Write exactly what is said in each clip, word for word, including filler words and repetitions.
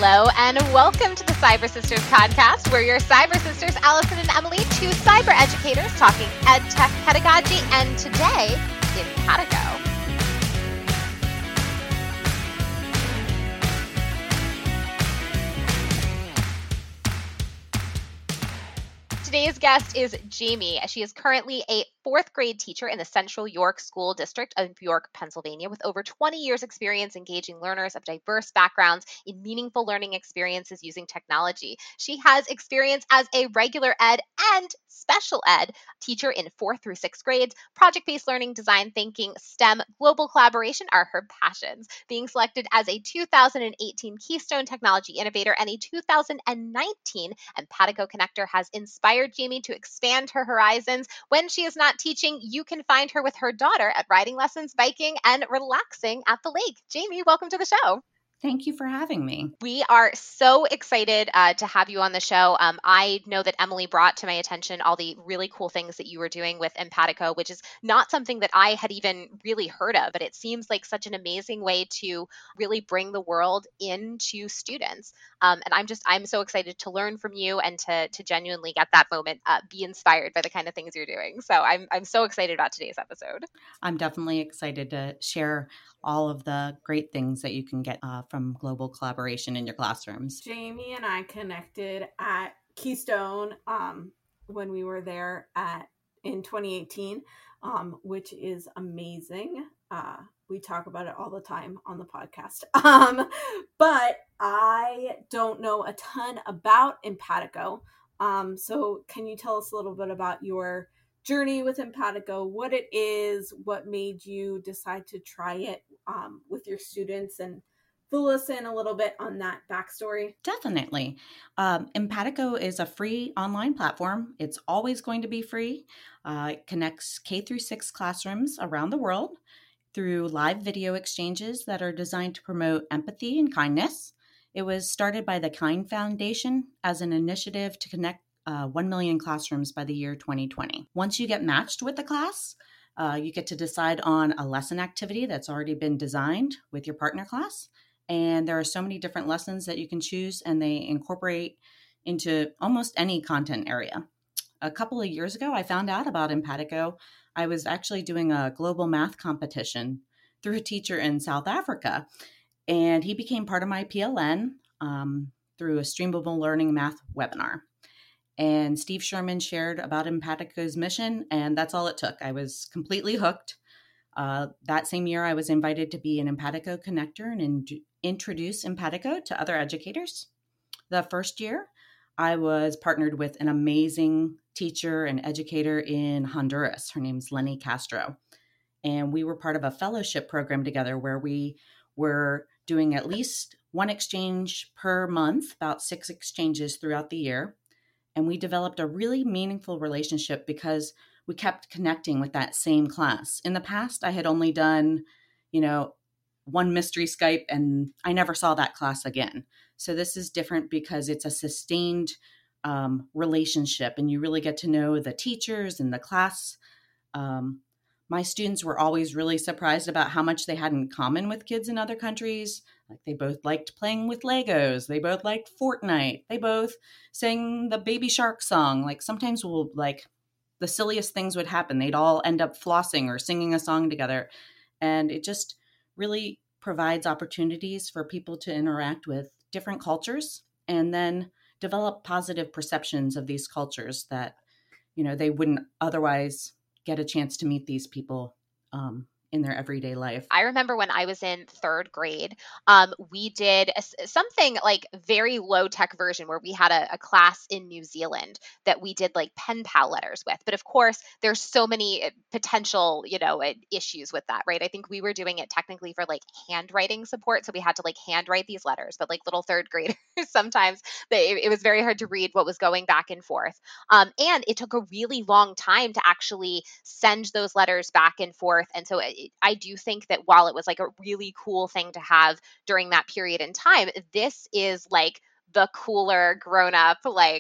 Hello, and welcome to the Cyber Sisters podcast. We're your Cyber Sisters, Allison and Emily, two cyber educators talking ed tech pedagogy, and today in Patago. Today's guest is Jamie. She is currently a fourth grade teacher in the Central York School District of York, Pennsylvania, with over twenty years experience engaging learners of diverse backgrounds in meaningful learning experiences using technology. She has experience as a regular ed and special ed teacher in fourth through sixth grades. Project-based learning, design thinking, STEM, global collaboration are her passions. Being selected as a two thousand eighteen Keystone Technology Innovator and a two thousand nineteen Empatico Connector has inspired Jamie to expand her horizons. When she is not teaching, you can find her with her daughter at riding lessons, biking, and relaxing at the lake. Jamie, welcome to the show. Thank you for having me. We are so excited uh, to have you on the show. Um, I know that Emily brought to my attention all the really cool things that you were doing with Empatico, which is not something that I had even really heard of, but it seems like such an amazing way to really bring the world into students. Um, and I'm just, I'm so excited to learn from you and to, to genuinely get that moment, uh, be inspired by the kind of things you're doing. So I'm, I'm so excited about today's episode. I'm definitely excited to share all of the great things that you can get uh, from global collaboration in your classrooms. Jamie and I connected at Keystone um, when we were there at in twenty eighteen, um, which is amazing. Uh, we talk about it all the time on the podcast. Um, but I don't know a ton about Empatico. Um, so can you tell us a little bit about your journey with Empatico, what it is, what made you decide to try it um, with your students, and fill us in a little bit on that backstory? Definitely. Um, Empatico is a free online platform. It's always going to be free. Uh, it connects K through six classrooms around the world through live video exchanges that are designed to promote empathy and kindness. It was started by the Kind Foundation as an initiative to connect Uh, one million classrooms by the year twenty twenty. Once you get matched with the class, uh, you get to decide on a lesson activity that's already been designed with your partner class. And there are so many different lessons that you can choose, and they incorporate into almost any content area. A couple of years ago, I found out about Empatico. I was actually doing a global math competition through a teacher in South Africa, and he became part of my P L N um, through a Streamable Learning Math webinar. And Steve Sherman shared about Empatico's mission, and that's all it took. I was completely hooked. Uh, that same year, I was invited to be an Empatico connector and in- introduce Empatico to other educators. The first year, I was partnered with an amazing teacher and educator in Honduras. Her name's Lenny Castro. And we were part of a fellowship program together where we were doing at least one exchange per month, about six exchanges throughout the year. And we developed a really meaningful relationship because we kept connecting with that same class. In the past, I had only done, you know, one mystery Skype, and I never saw that class again. So this is different because it's a sustained um, relationship, and you really get to know the teachers and the class. Um, my students were always really surprised about how much they had in common with kids in other countries. Like they both liked playing with Legos. They both liked Fortnite. They both sang the Baby Shark song. Like sometimes we'll like the silliest things would happen. They'd all end up flossing or singing a song together. And it just really provides opportunities for people to interact with different cultures and then develop positive perceptions of these cultures that, you know, they wouldn't otherwise get a chance to meet these people um, in their everyday life. I remember when I was in third grade, um, we did a, something like very low tech version where we had a, a class in New Zealand that we did like pen pal letters with. But of course, there's so many potential, you know, issues with that, right? I think we were doing it technically for like handwriting support. So we had to like handwrite these letters, but like little third graders, sometimes they, it was very hard to read what was going back and forth. Um, and it took a really long time to actually send those letters back and forth. And so it, I do think that while it was like a really cool thing to have during that period in time, this is like the cooler grown up, like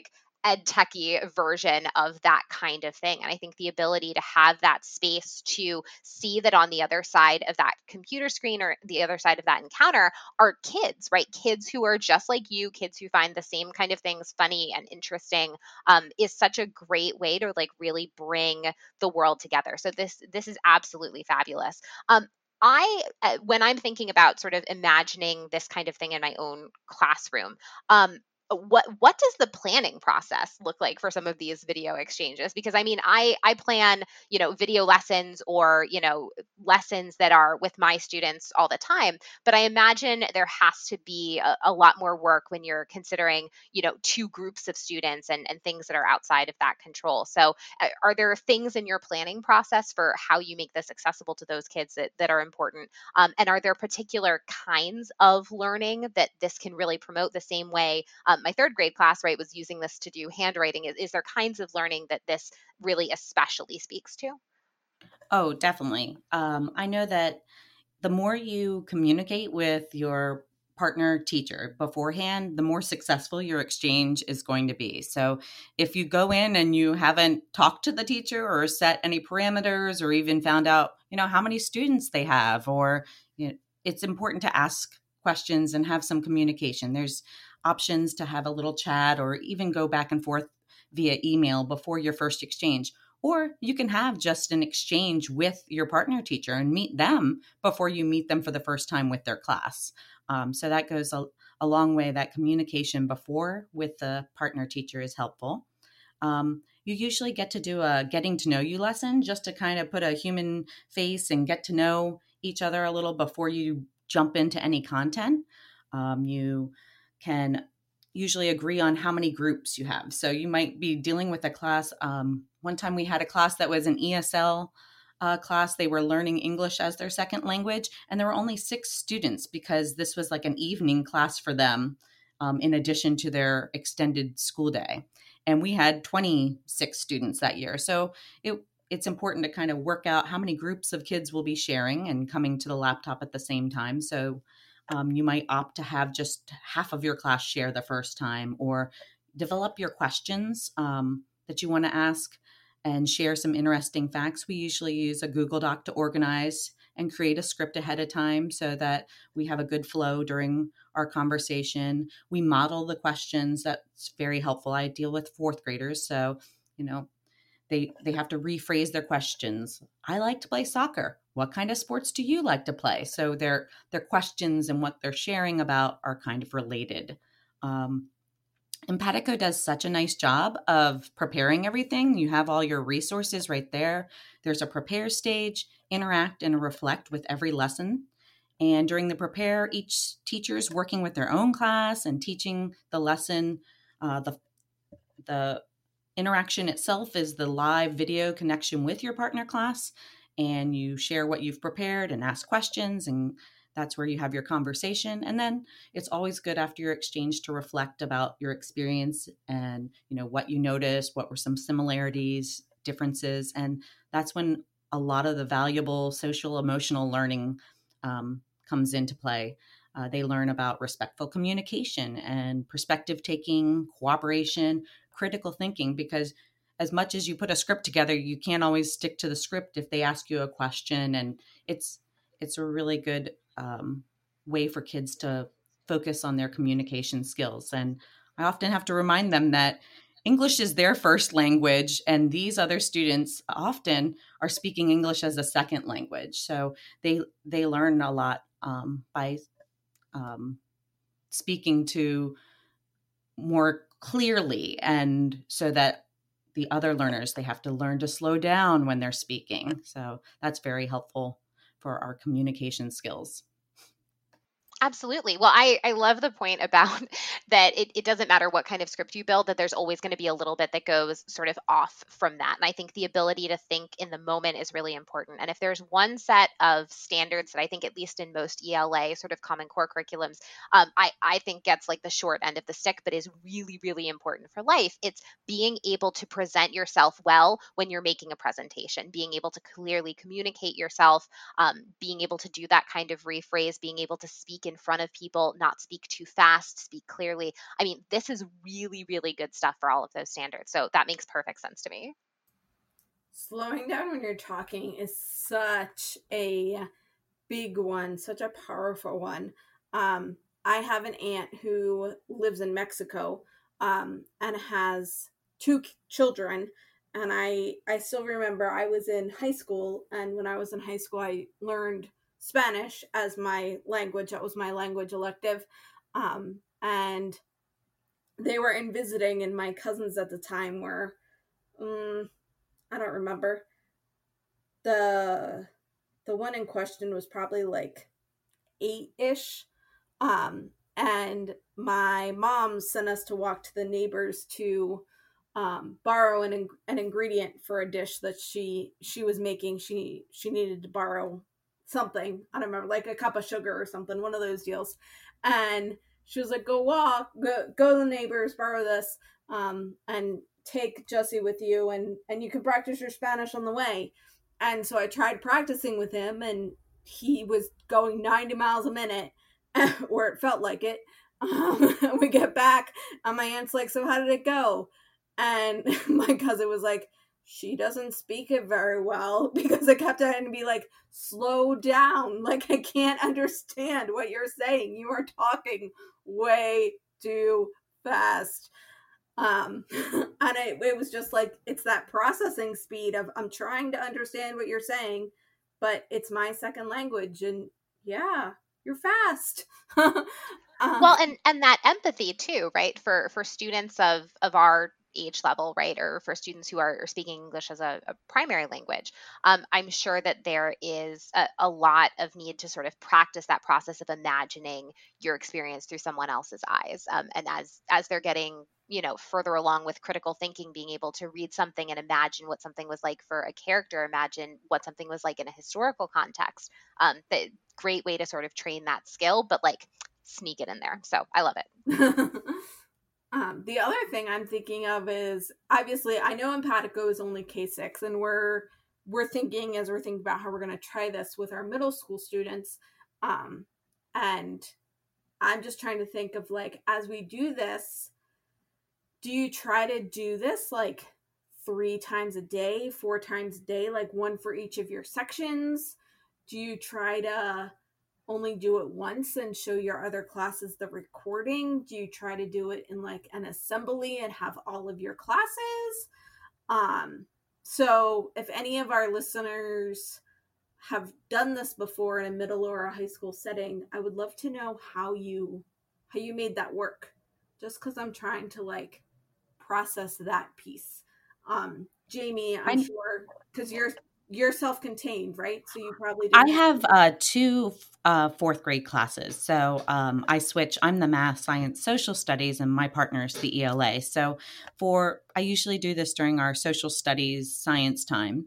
ed techy version of that kind of thing. And I think the ability to have that space to see that on the other side of that computer screen or the other side of that encounter are kids, right? Kids who are just like you, kids who find the same kind of things funny and interesting, um, is such a great way to like really bring the world together. So this this is absolutely fabulous. Um, I, uh, when I'm thinking about sort of imagining this kind of thing in my own classroom, um, what what does the planning process look like for some of these video exchanges? Because I mean, I I plan, you know, video lessons or, you know, lessons that are with my students all the time, but I imagine there has to be a, a lot more work when you're considering, you know, two groups of students and and things that are outside of that control. So uh, are there things in your planning process for how you make this accessible to those kids that, that are important? Um, and are there particular kinds of learning that this can really promote the same way? Um, my third grade class, right, was using this to do handwriting. Is, is there kinds of learning that this really especially speaks to? Oh, definitely. Um, I know that the more you communicate with your partner teacher beforehand, the more successful your exchange is going to be. So if you go in and you haven't talked to the teacher or set any parameters or even found out, you know, how many students they have, or you know, it's important to ask questions and have some communication. There's options to have a little chat or even go back and forth via email before your first exchange. Or you can have just an exchange with your partner teacher and meet them before you meet them for the first time with their class. Um, so that goes a, a long way. That communication before with the partner teacher is helpful. Um, you usually get to do a getting to know you lesson just to kind of put a human face and get to know each other a little before you jump into any content. Um, you can usually agree on how many groups you have. So you might be dealing with a class. Um, one time we had a class that was an E S L uh, class. They were learning English as their second language, and there were only six students because this was like an evening class for them, um, in addition to their extended school day. And we had twenty-six students that year. So it it's important to kind of work out how many groups of kids will be sharing and coming to the laptop at the same time. So um, you might opt to have just half of your class share the first time, or develop your questions um, that you want to ask and share some interesting facts. We usually use a Google Doc to organize and create a script ahead of time so that we have a good flow during our conversation. We model the questions. That's very helpful. I deal with fourth graders, so, you know, they they have to rephrase their questions. I like to play soccer. What kind of sports do you like to play? So their their questions and what they're sharing about are kind of related. Um, Empatico does such a nice job of preparing everything. You have all your resources right there. There's a prepare stage, interact, and reflect with every lesson. And during the prepare, each teacher is working with their own class and teaching the lesson. Uh, the the interaction itself is the live video connection with your partner class, and you share what you've prepared and ask questions, and that's where you have your conversation. And then it's always good after your exchange to reflect about your experience and, you know, what you noticed, what were some similarities, differences, and that's when a lot of the valuable social emotional learning um, comes into play. Uh, they learn about respectful communication and perspective taking, cooperation, critical thinking, because as much as you put a script together, you can't always stick to the script if they ask you a question. And it's it's a really good um, way for kids to focus on their communication skills. And I often have to remind them that English is their first language, and these other students often are speaking English as a second language. So they they learn a lot um, by um, speaking to more clearly, and so that the other learners, they have to learn to slow down when they're speaking. So that's very helpful for our communication skills. Absolutely. Well, I, I love the point about that it, it doesn't matter what kind of script you build, that there's always going to be a little bit that goes sort of off from that. And I think the ability to think in the moment is really important. And if there's one set of standards that I think, at least in most E L A sort of Common Core curriculums, um, I, I think gets like the short end of the stick, but is really, really important for life, it's being able to present yourself well when you're making a presentation, being able to clearly communicate yourself, um, being able to do that kind of rephrase, being able to speak speak in front of people, not speak too fast, speak clearly. I mean, this is really, really good stuff for all of those standards. So that makes perfect sense to me. Slowing down when you're talking is such a big one, such a powerful one. Um, I have an aunt who lives in Mexico um, and has two children. And I, I still remember I was in high school. And when I was in high school, I learned Spanish as my language. That was my language elective. Um, and they were in visiting, and my cousins at the time were, um, I don't remember. The the one in question was probably like eight-ish. Um, and my mom sent us to walk to the neighbors to um, borrow an an ingredient for a dish that she she was making. She she needed to borrow something. I don't remember, like a cup of sugar or something, one of those deals. And she was like, go walk, go, go to the neighbors, borrow this, um, and take Jesse with you, and, and you can practice your Spanish on the way. And so I tried practicing with him, and he was going ninety miles a minute, or it felt like it. Um, we get back, and my aunt's like, so how did it go? And my cousin was like, she doesn't speak it very well, because I kept having to be like, slow down. Like, I can't understand what you're saying. You are talking way too fast. Um, and it, it was just like, it's that processing speed of, I'm trying to understand what you're saying, but it's my second language. And yeah, you're fast. um, well, and, and that empathy too, right? For, for students of, of our age level, right? Or for students who are, are speaking English as a, a primary language. Um, I'm sure that there is a, a lot of need to sort of practice that process of imagining your experience through someone else's eyes. Um, and as, as they're getting, you know, further along with critical thinking, being able to read something and imagine what something was like for a character, imagine what something was like in a historical context. Um, the great way to sort of train that skill, but like sneak it in there. So I love it. Um, the other thing I'm thinking of is, obviously, I know Empatico is only K six, and we're we're thinking, as we're thinking about how we're going to try this with our middle school students, um, and I'm just trying to think of, like, as we do this, do you try to do this like three times a day, four times a day, like one for each of your sections? Do you try to only do it once and show your other classes the recording? Do you try to do it in like an assembly and have all of your classes? Um, so if any of our listeners have done this before in a middle or a high school setting, I would love to know how you how you made that work. Just because I'm trying to like process that piece. Um, Jamie, I'm, I'm sure because you're you're self-contained, right? So you probably I have uh, two uh, fourth grade classes. So um, I switch. I'm the math, science, social studies, and my partner is the E L A. So for I usually do this during our social studies science time,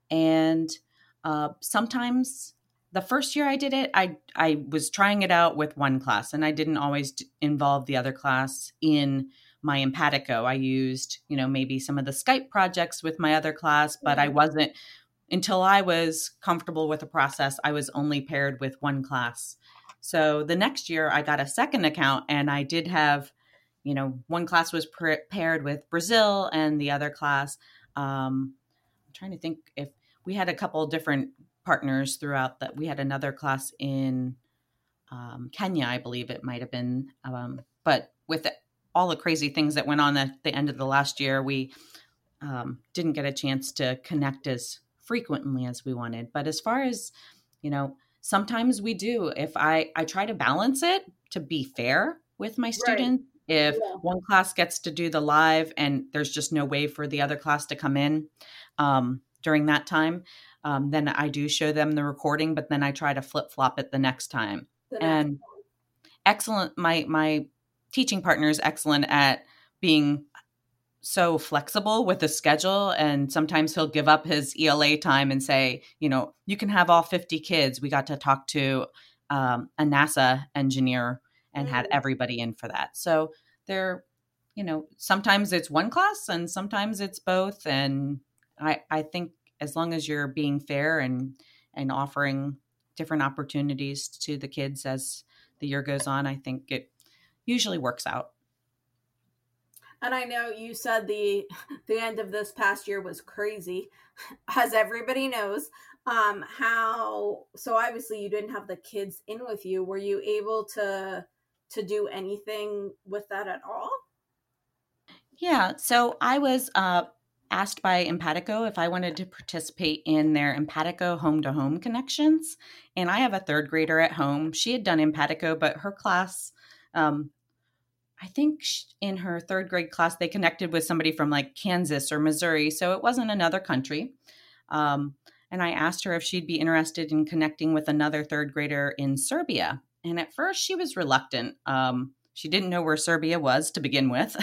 and uh, sometimes the first year I did it, I I was trying it out with one class, and I didn't always involve the other class in my Empatico. I used, you know, maybe some of the Skype projects with my other class, but I wasn't. Until I was comfortable with the process, I was only paired with one class. So the next year I got a second account, and I did have, you know, one class was per- paired with Brazil, and the other class, um, I'm trying to think if we had a couple different partners throughout that. We had another class in um, Kenya, I believe it might have been. Um, but with all the crazy things that went on at the end of the last year, we um, didn't get a chance to connect as frequently as we wanted. But as far as, you know, sometimes we do. If I, I try to balance it to be fair with my students. Right. If yeah. one class gets to do the live and there's just no way for the other class to come in um, during that time, um, then I do show them the recording, but then I try to flip flop it the next time. The next and time. excellent. My, my teaching partner is excellent at being so flexible with the schedule. And sometimes he'll give up his E L A time and say, you know, you can have all fifty kids. We got to talk to um, a NASA engineer and mm. had everybody in for that. So they're, you know, sometimes it's one class and sometimes it's both. And I, I think as long as you're being fair and, and offering different opportunities to the kids as the year goes on, I think it usually works out. And I know you said the the end of this past year was crazy, as everybody knows. Um, how so? Obviously, you didn't have the kids in with you. Were you able to to do anything with that at all? Yeah. So I was uh, asked by Empatico if I wanted to participate in their Empatico home to home connections, and I have a third grader at home. She had done Empatico, but her class. Um, I think in her third grade class, they connected with somebody from like Kansas or Missouri. So it wasn't another country. Um, and I asked her if she'd be interested in connecting with another third grader in Serbia. And at first she was reluctant. Um, she didn't know where Serbia was to begin with.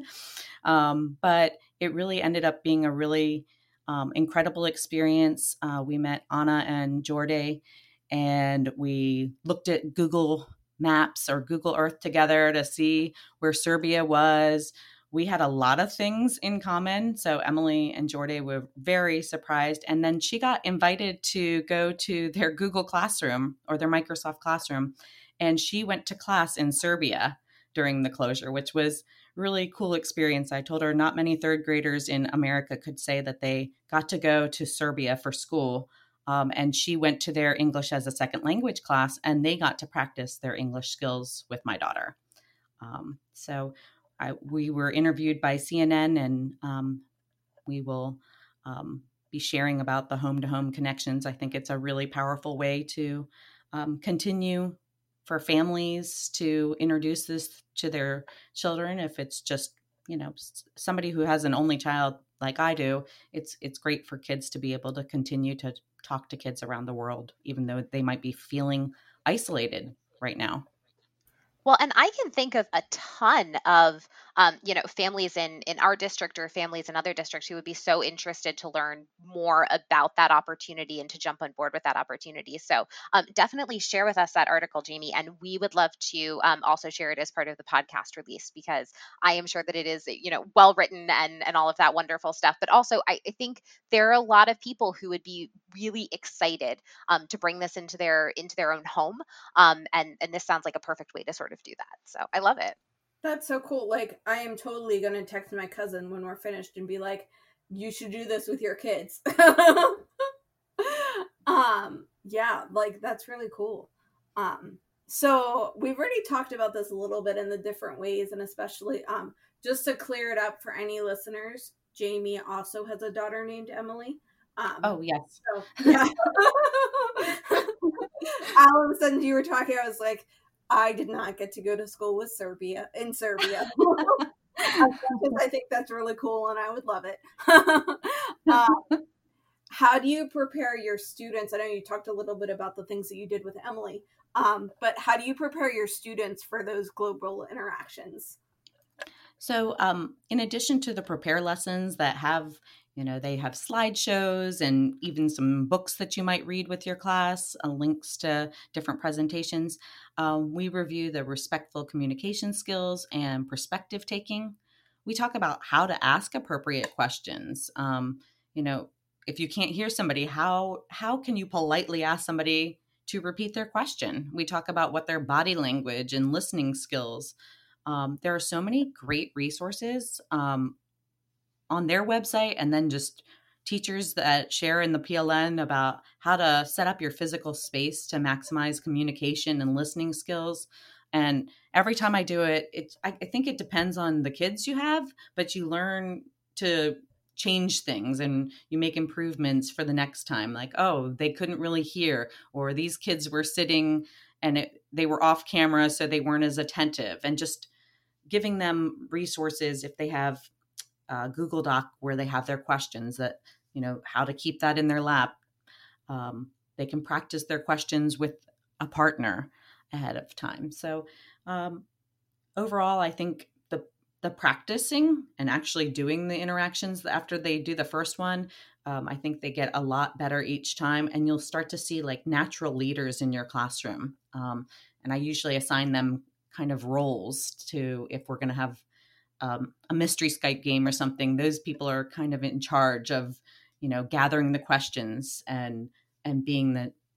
um, but it really ended up being a really um, incredible experience. Uh, we met Anna and Jordi, and we looked at Google Maps or Google Earth together to see where Serbia was. We had a lot of things in common. So Emily and Jordi were very surprised. And then she got invited to go to their Google Classroom or their Microsoft Classroom. And she went to class in Serbia during the closure, which was really cool experience. I told her not many third graders in America could say that they got to go to Serbia for school. Um, and she went to their English as a second language class, and they got to practice their English skills with my daughter. Um, so I, we were interviewed by C N N, and um, we will um, be sharing about the home-to-home connections. I think it's a really powerful way to um, continue for families to introduce this to their children. If it's just, you know, somebody who has an only child like I do, it's it's great for kids to be able to continue to talk to kids around the world, even though they might be feeling isolated right now. Well, and I can think of a ton of, um, you know, families in in our district or families in other districts who would be so interested to learn more about that opportunity and to jump on board with that opportunity. So um, definitely share with us that article, Jamie, and we would love to um, also share it as part of the podcast release, because I am sure that it is, you know, well written and and all of that wonderful stuff. But also, I, I think there are a lot of people who would be really excited um, to bring this into their into their own home, um, and and this sounds like a perfect way to sort of do that. So I love it. That's so cool. Like, I am totally going to text my cousin when we're finished and be like, you should do this with your kids. um, yeah, like that's really cool. Um, so we've already talked about this a little bit in the different ways, and especially um, just to clear it up for any listeners, Jamie also has a daughter named Emily. Um, oh, yes. So, yeah. All of a sudden you were talking, I was like, I did not get to go to school with Serbia in Serbia. I think that's really cool and I would love it. uh, how do you prepare your students? I know you talked a little bit about the things that you did with Emily, um, but how do you prepare your students for those global interactions? So um, in addition to the prepare lessons that have, you know, they have slideshows and even some books that you might read with your class, uh, links to different presentations, um, we review the respectful communication skills and perspective taking. We talk about how to ask appropriate questions. Um, you know, if you can't hear somebody, how how can you politely ask somebody to repeat their question? We talk about what their body language and listening skills. Um, there are so many great resources um, on their website, and then just teachers that share in the P L N about how to set up your physical space to maximize communication and listening skills. And every time I do it, it's, I, I think it depends on the kids you have, but you learn to change things and you make improvements for the next time. Like, oh, they couldn't really hear, or these kids were sitting and it, they were off camera, so they weren't as attentive, and just giving them resources if they have a Google Doc where they have their questions, that, you know, how to keep that in their lap. Um, they can practice their questions with a partner ahead of time. So um, overall, I think the the practicing and actually doing the interactions after they do the first one, um, I think they get a lot better each time, and you'll start to see like natural leaders in your classroom. Um, and I usually assign them kind of roles to, if we're going to have um, a mystery Skype game or something, those people are kind of in charge of, you know, gathering the questions and and being the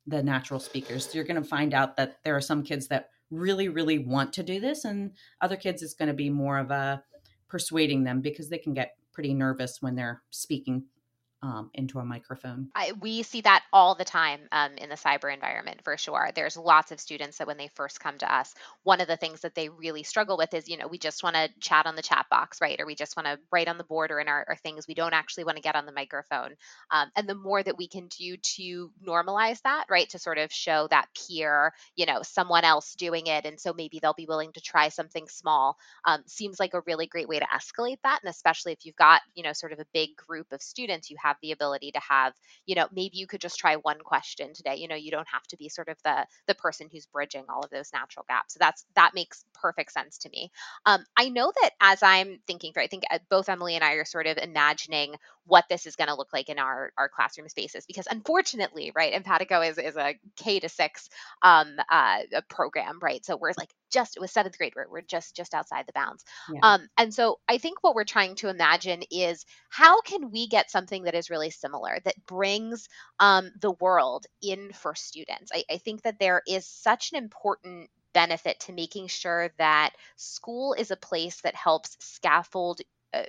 the natural speakers. You're going to find out that there are some kids that really, really want to do this, and other kids it's going to be more of a persuading them because they can get pretty nervous when they're speaking um, into a microphone. I, we see that all the time um, in the cyber environment, for sure. There's lots of students that when they first come to us, one of the things that they really struggle with is, you know, we just want to chat on the chat box, right? Or we just want to write on the board or in our, our things. We don't actually want to get on the microphone. Um, and the more that we can do to normalize that, right, to sort of show that peer, you know, someone else doing it, and so maybe they'll be willing to try something small, um, seems like a really great way to escalate that. And especially if you've got, you know, sort of a big group of students, you have the ability to have, you know, maybe you could just try one question today. You know, you don't have to be sort of the the person who's bridging all of those natural gaps. So that's that makes perfect sense to me. Um, I know that as I'm thinking through, I think uh, both Emily and I are sort of imagining what this is going to look like in our our classroom spaces, because unfortunately, right, Empatico is is a K to six um, uh, a program, right? So we're like just with seventh grade, we're, we're just just outside the bounds. Yeah. Um, and so I think what we're trying to imagine is how can we get something that is really similar, that brings um, the world in for students. I, I think that there is such an important benefit to making sure that school is a place that helps scaffold a,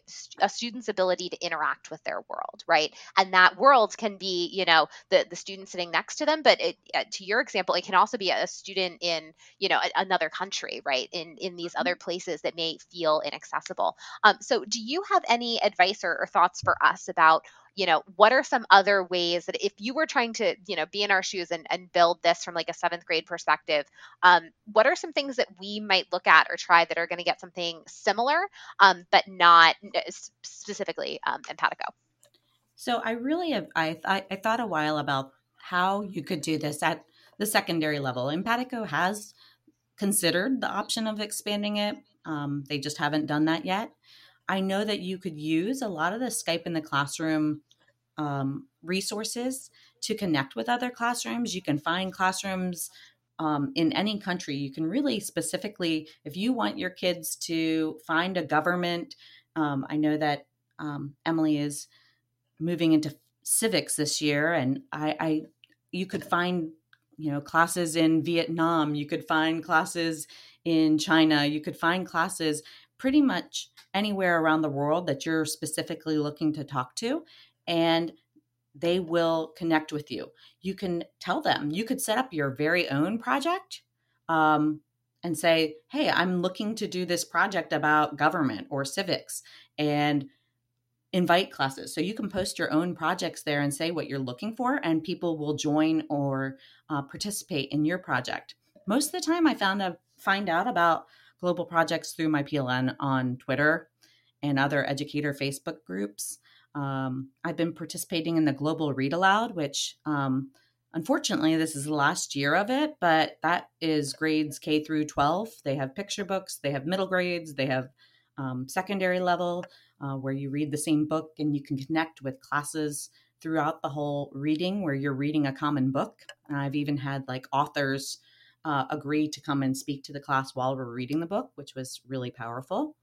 a student's ability to interact with their world, right? And that world can be, you know, the the student sitting next to them, but it, uh, to your example, it can also be a student in, you know, a, another country, right? In in these other places that may feel inaccessible. Um, so, do you have any advice or, or thoughts for us about, you know, what are some other ways that if you were trying to, you know, be in our shoes and, and build this from like a seventh grade perspective, um, what are some things that we might look at or try that are going to get something similar, um, but not specifically um, Empatico? So I really have, I, I, I thought a while about how you could do this at the secondary level. Empatico has considered the option of expanding it. Um, they just haven't done that yet. I know that you could use a lot of the Skype in the classroom um, resources to connect with other classrooms. You can find classrooms um, in any country. You can really specifically, if you want your kids to find a government, um, I know that um, Emily is moving into civics this year, and I, I you could find, you know, classes in Vietnam, you could find classes in China, you could find classes pretty much anywhere around the world that you're specifically looking to talk to, and they will connect with you. You can tell them, you could set up your very own project um, and say, hey, I'm looking to do this project about government or civics, and invite classes. So you can post your own projects there and say what you're looking for, and people will join or uh, participate in your project. Most of the time I found out, find out about global projects through my P L N on Twitter and other educator Facebook groups. Um, I've been participating in the Global Read Aloud, which um, unfortunately this is the last year of it, but that is grades K through twelve. They have picture books, they have middle grades, they have um, secondary level, Uh, where you read the same book and you can connect with classes throughout the whole reading where you're reading a common book. And I've even had like authors uh, agree to come and speak to the class while we're reading the book, which was really powerful.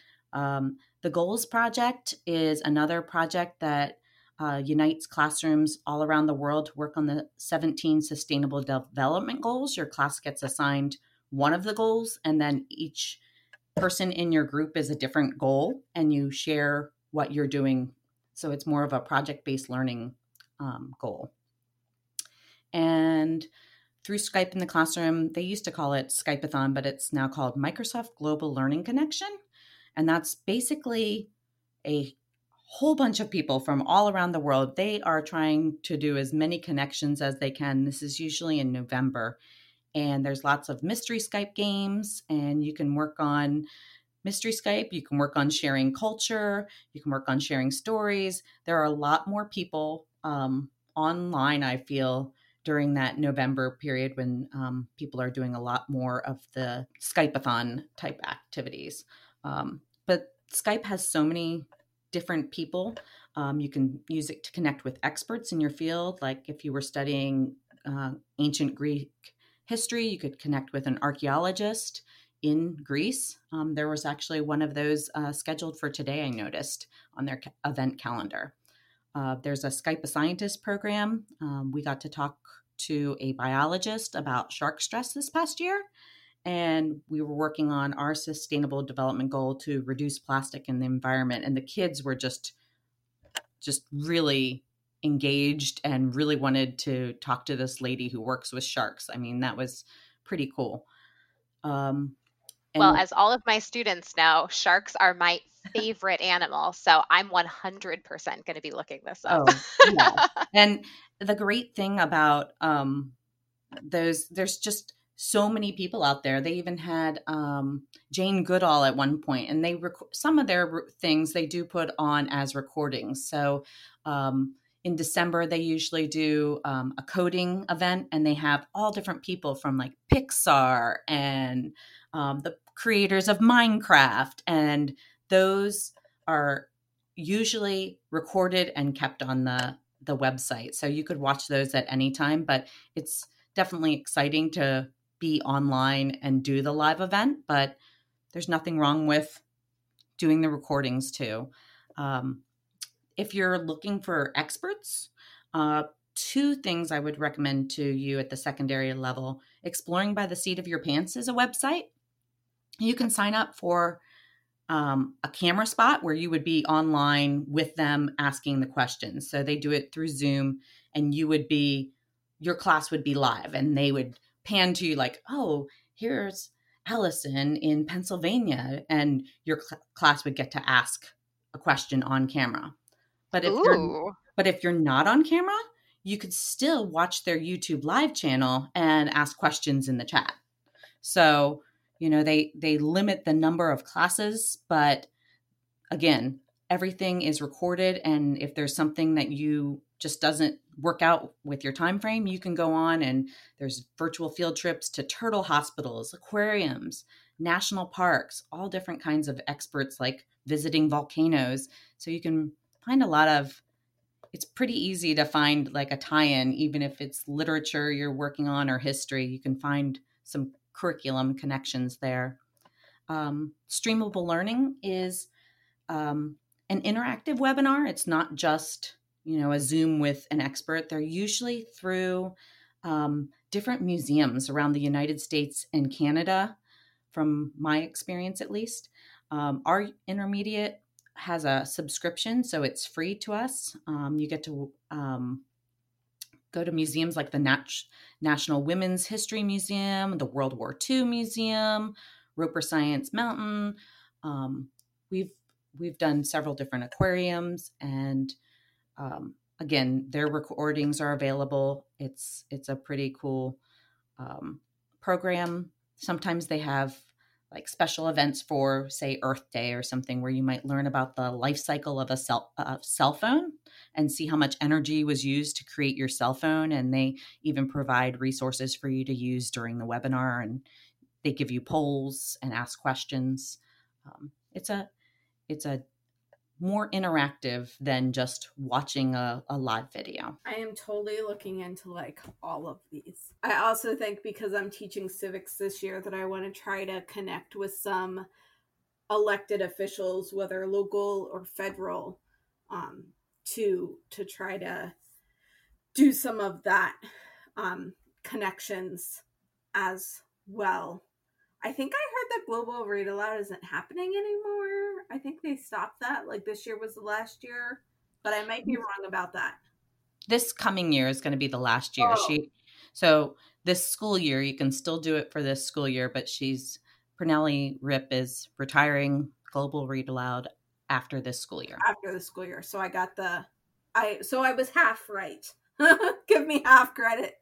Um, the Goals Project is another project that uh, unites classrooms all around the world to work on the seventeen Sustainable Development Goals. Your class gets assigned one of the goals, and then each person in your group is a different goal, and you share what you're doing. So it's more of a project-based learning um, goal. And through Skype in the Classroom, they used to call it Skype-a-thon, but it's now called Microsoft Global Learning Connection. And that's basically a whole bunch of people from all around the world. They are trying to do as many connections as they can. This is usually in November. And there's lots of mystery Skype games, and you can work on mystery Skype. You can work on sharing culture. You can work on sharing stories. There are a lot more people um, online, I feel, during that November period when um, people are doing a lot more of the Skype-a-thon type activities. Um, but Skype has so many different people. Um, you can use it to connect with experts in your field. Like if you were studying uh, ancient Greek history, you could connect with an archaeologist in Greece. Um, there was actually one of those uh, scheduled for today, I noticed, on their ca- event calendar. Uh, there's a Skype a Scientist program. Um, we got to talk to a biologist about shark stress this past year. And we were working on our sustainable development goal to reduce plastic in the environment. And the kids were just, just really engaged and really wanted to talk to this lady who works with sharks. I mean, that was pretty cool. Um, and well, as all of my students know, sharks are my favorite animal. So I'm one hundred percent going to be looking this up. Oh, yeah. And the great thing about um, those, there's just so many people out there. They even had um, Jane Goodall at one point, and they rec- some of their re- things they do put on as recordings. So um, in December, they usually do um, a coding event, and they have all different people from like Pixar and um, the creators of Minecraft, and those are usually recorded and kept on the the website. So you could watch those at any time, but it's definitely exciting to be online and do the live event, but there's nothing wrong with doing the recordings too. Um, if you're looking for experts, uh, two things I would recommend to you at the secondary level. Exploring by the Seat of Your Pants is a website. You can sign up for um, a camera spot where you would be online with them asking the questions. So they do it through Zoom, and you would be, your class would be live, and they would pan to you like, oh, here's Allison in Pennsylvania, and your cl- class would get to ask a question on camera. But if Ooh. you're but if you're not on camera, you could still watch their YouTube live channel and ask questions in the chat. So, you know, they they limit the number of classes, but again, everything is recorded, and if there's something that you just doesn't work out with your time frame, you can go on, and there's virtual field trips to turtle hospitals, aquariums, national parks, all different kinds of experts, like visiting volcanoes. So you can find a lot of, it's pretty easy to find like a tie-in, even if it's literature you're working on or history. You can find some curriculum connections there. Um, streamable learning is um, an interactive webinar. It's not just, you know, a Zoom with an expert. They're usually through um, different museums around the United States and Canada, from my experience at least. Um, our intermediate has a subscription, so it's free to us. Um, you get to um, go to museums like the Nat- National Women's History Museum, the World War Two Museum, Roper Science Mountain. Um, we've we've done several different aquariums, and um, again, their recordings are available. It's it's a pretty cool um, program. Sometimes they have like special events for, say, Earth Day or something, where you might learn about the life cycle of a cell, uh, cell phone and see how much energy was used to create your cell phone. And they even provide resources for you to use during the webinar, and they give you polls and ask questions. Um, it's a it's a more interactive than just watching a, a live video. I am totally looking into like all of these. I also think, because I'm teaching civics this year, that I want to try to connect with some elected officials, whether local or federal, um, to to try to do some of that um, connections as well. I think I heard that Global Read Aloud isn't happening anymore. I think they stopped that. Like this year was the last year, but I might be wrong about that. This coming year is going to be the last year. Oh. She, so this school year, you can still do it for this school year, but she's, Pernelli Rip is retiring Global Read Aloud after this school year. After the school year. So I got the, I, so I was half right. Give me half credit.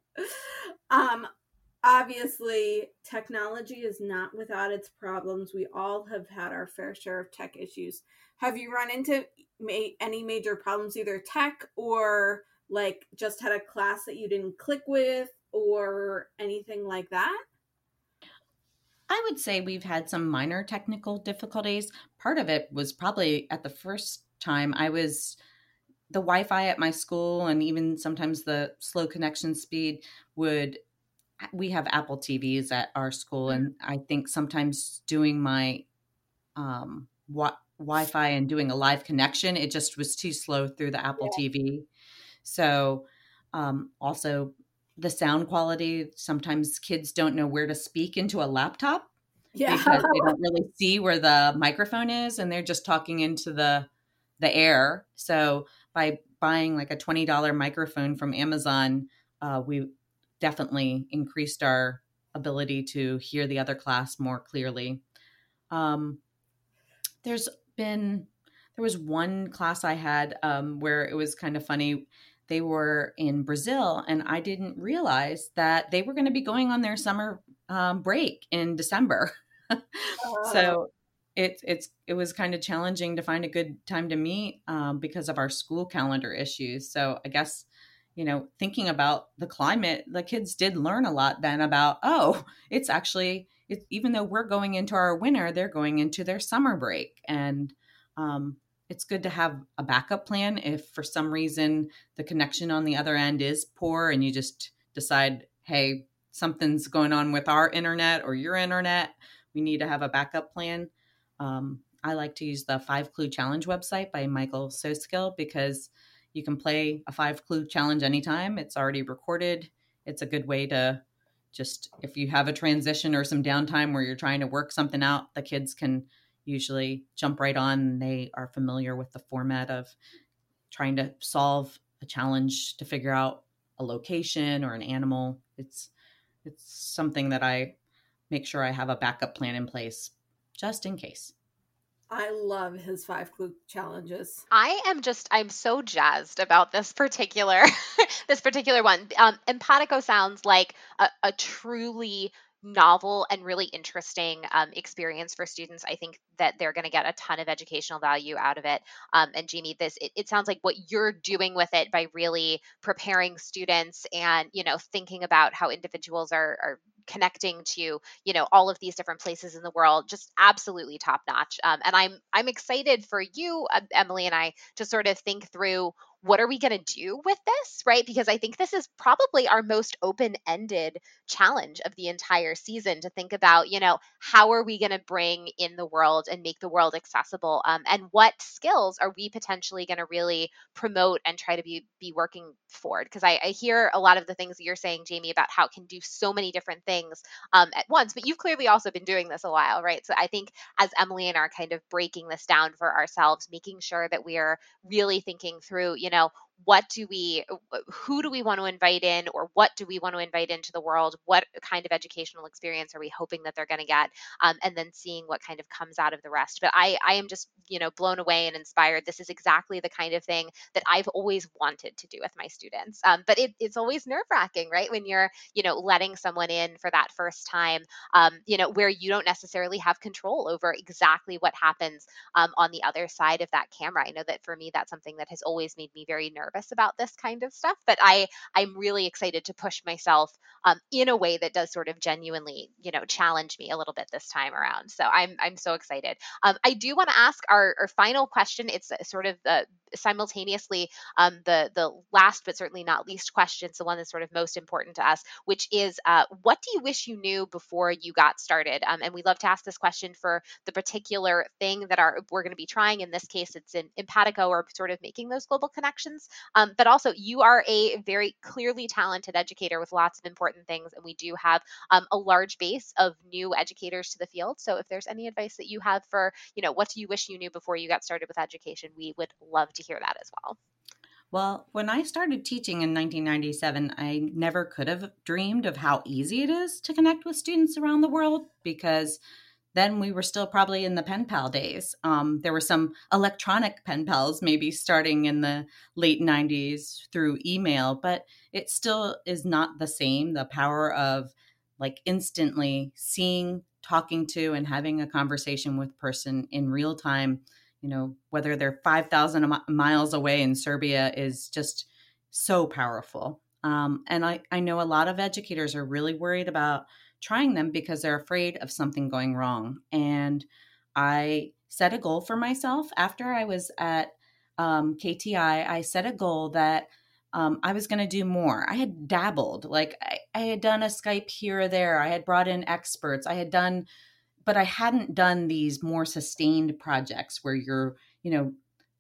um, Obviously, technology is not without its problems. We all have had our fair share of tech issues. Have you run into ma- any major problems, either tech or like just had a class that you didn't click with or anything like that? I would say we've had some minor technical difficulties. Part of it was probably at the first time I was, the Wi-Fi at my school and even sometimes the slow connection speed would, we have Apple T Vs at our school, and I think sometimes doing my um, wi- Wi-Fi and doing a live connection, it just was too slow through the Apple Yeah. T V. So um, also the sound quality. Sometimes kids don't know where to speak into a laptop Yeah. because they don't really see where the microphone is and they're just talking into the the air. So by buying like a twenty dollars microphone from Amazon, uh, we definitely increased our ability to hear the other class more clearly. Um, there's been, there was one class I had um, where it was kind of funny. They were in Brazil and I didn't realize that they were going to be going on their summer um, break in December. So it, it's, it was kind of challenging to find a good time to meet um, because of our school calendar issues. So I guess, you know, thinking about the climate, the kids did learn a lot then about, oh, it's actually, it, even though we're going into our winter, they're going into their summer break. And um, it's good to have a backup plan if for some reason the connection on the other end is poor and you just decide, hey, something's going on with our internet or your internet. We need to have a backup plan. Um, I like to use the Five Clue Challenge website by Michael Soskill because you can play a five clue challenge anytime. It's already recorded. It's a good way to just, if you have a transition or some downtime where you're trying to work something out, the kids can usually jump right on. They are familiar with the format of trying to solve a challenge to figure out a location or an animal. It's, it's something that I make sure I have a backup plan in place just in case. I love his five clue challenges. I am just, I'm so jazzed about this particular, this particular one. Um, Empatico sounds like a, a truly novel and really interesting um, experience for students. I think that they're going to get a ton of educational value out of it. Um, and Jamie, this, it, it sounds like what you're doing with it by really preparing students and, you know, thinking about how individuals are, are connecting to, you know, all of these different places in the world, just absolutely top notch. Um, and I'm I'm excited for you, uh, Emily, and I to sort of think through what are we going to do with this, right? Because I think this is probably our most open-ended challenge of the entire season to think about, you know, how are we going to bring in the world and make the world accessible, um, and what skills are we potentially going to really promote and try to be be working forward? Because I, I hear a lot of the things that you're saying, Jamie, about how it can do so many different things um, at once, but you've clearly also been doing this a while, right? So I think as Emily and I are kind of breaking this down for ourselves, making sure that we are really thinking through, you know, what do we, who do we want to invite in, or what do we want to invite into the world? What kind of educational experience are we hoping that they're going to get? Um, and then seeing what kind of comes out of the rest. But I, I am just, you know, blown away and inspired. This is exactly the kind of thing that I've always wanted to do with my students. Um, but it, it's always nerve wracking, right? When you're, you know, letting someone in for that first time, um, you know, where you don't necessarily have control over exactly what happens um, on the other side of that camera. I know that for me, that's something that has always made me very nervous about this kind of stuff, but I, I'm really excited to push myself um, in a way that does sort of genuinely, you know, challenge me a little bit this time around. So I'm, I'm so excited. Um, I do want to ask our, our final question. It's sort of the simultaneously um, the the last but certainly not least question, the one that's sort of most important to us, which is uh, what do you wish you knew before you got started? Um, and we love to ask this question for the particular thing that our, we're going to be trying. In this case, it's in Empatico, or sort of making those global connections. Um, but also, you are a very clearly talented educator with lots of important things, and we do have um, a large base of new educators to the field. So if there's any advice that you have for, you know, what do you wish you knew before you got started with education, we would love to hear that as well. Well, when I started teaching in nineteen ninety-seven, I never could have dreamed of how easy it is to connect with students around the world, because then we were still probably in the pen pal days. Um, there were some electronic pen pals maybe starting in the late nineties through email, but it still is not the same. The power of like instantly seeing, talking to, and having a conversation with a person in real time, you know, whether they're five thousand miles away in Serbia, is just so powerful. Um, and I, I know a lot of educators are really worried about trying them because they're afraid of something going wrong. And I set a goal for myself after I was at um, K T I. I set a goal that um, I was going to do more. I had dabbled, like I, I had done a Skype here or there. I had brought in experts. I had done, but I hadn't done these more sustained projects where you're, you know,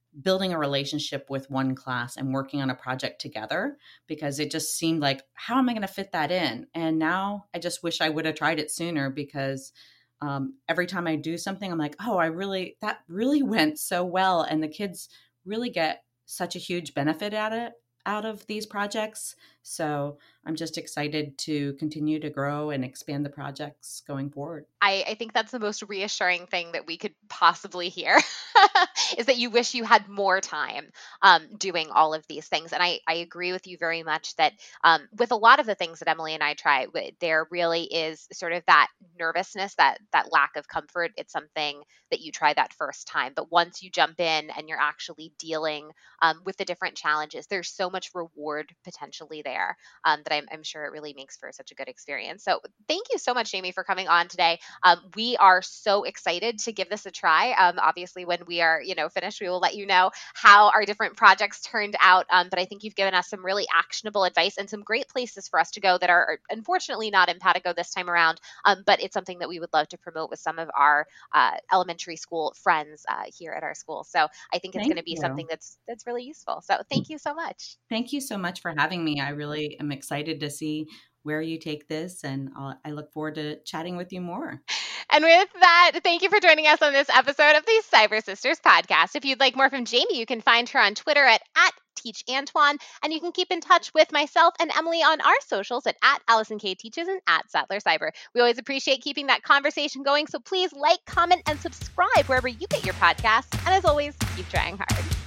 building a relationship with one class and working on a project together, because it just seemed like, how am I going to fit that in? And now I just wish I would have tried it sooner, because um, every time I do something, I'm like, oh, I really, that really went so well. And the kids really get such a huge benefit at it, out of these projects. So I'm just excited to continue to grow and expand the projects going forward. I, I think that's the most reassuring thing that we could possibly hear is that you wish you had more time um, doing all of these things. And I, I agree with you very much that um, with a lot of the things that Emily and I try, there really is sort of that nervousness, that that lack of comfort. It's something that you try that first time. But once you jump in and you're actually dealing um, with the different challenges, there's so much reward potentially there um, that I'm, I'm sure it really makes for such a good experience. So thank you so much, Jamie, for coming on today. Um, we are so excited to give this a try. Um, obviously, when we are, you know, finished, we will let you know how our different projects turned out. Um, but I think you've given us some really actionable advice and some great places for us to go that are, are unfortunately not in Patago this time around. Um, but it's something that we would love to promote with some of our uh, elementary school friends uh, here at our school. So I think it's going to be you. something that's that's really useful. So thank you so much. Thank you so much for having me. I really am excited to see where you take this, and I'll, I look forward to chatting with you more. And with that, thank you for joining us on this episode of the Cyber Sisters podcast. If you'd like more from Jamie, you can find her on Twitter at, at Teach Antoine, and you can keep in touch with myself and Emily on our socials at, at Allison K Teaches and at Sattler Cyber. We always appreciate keeping that conversation going, so please like, comment, and subscribe wherever you get your podcasts. And as always, keep trying hard.